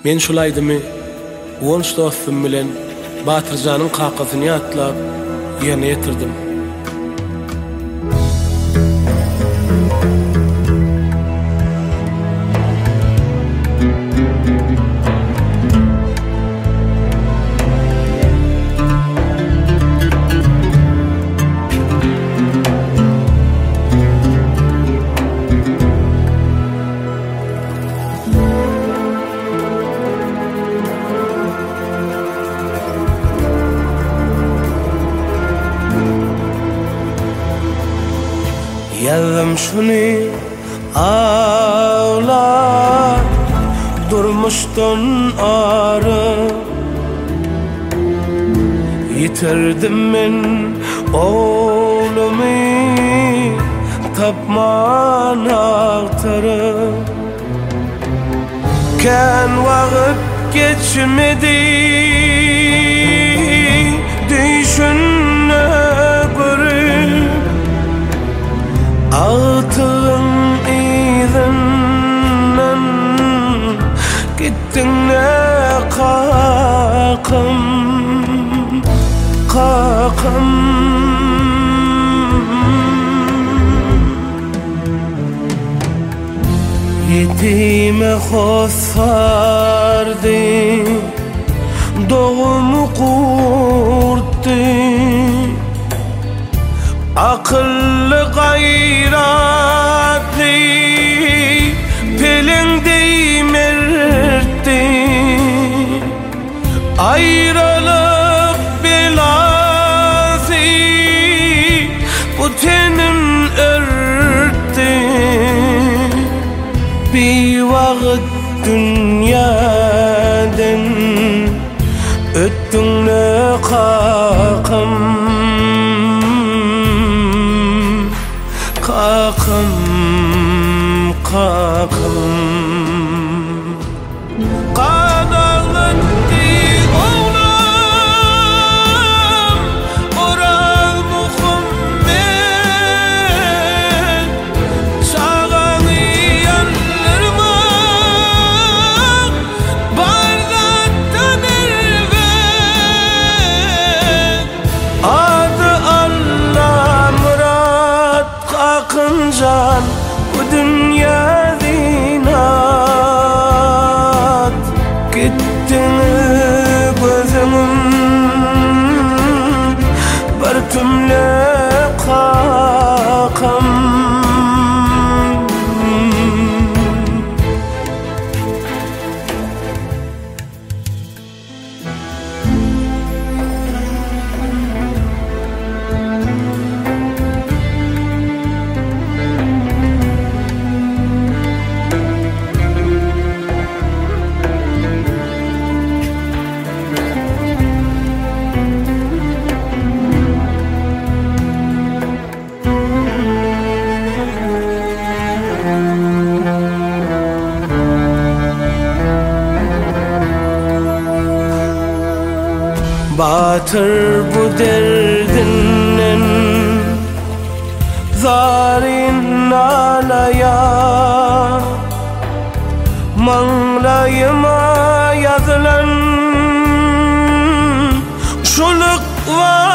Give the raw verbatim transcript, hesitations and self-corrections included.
Men şulaydymy? Wons dostum bilen Batyrjanyň kakasyny atlap ýerine ýetirdim. Yazdım şunu ağla durmuştan arı, yitirdim men oğlumu tapman aktarı. Ken vakit geçmedi düşüne görüp ağıtın izinden gittin ne kakım kakım. Yetime hosardı, doğumu kurttu, akıllı gayratlı pelinde mertti. Ayrılık belası bu tenim örttü. Bir vakit dünyadan öttün ne kakım kakım kakım. Kadarlıktı oğlum oral Muhammed, çağını yanlarıma bardaktan elbet. Adı Allah Murat Akıncan, bu dünya zinat. Gittin gözümün bir tümle kakam. Batır bu derdinden zarin alaya, manglayıma yazılan şuluk var.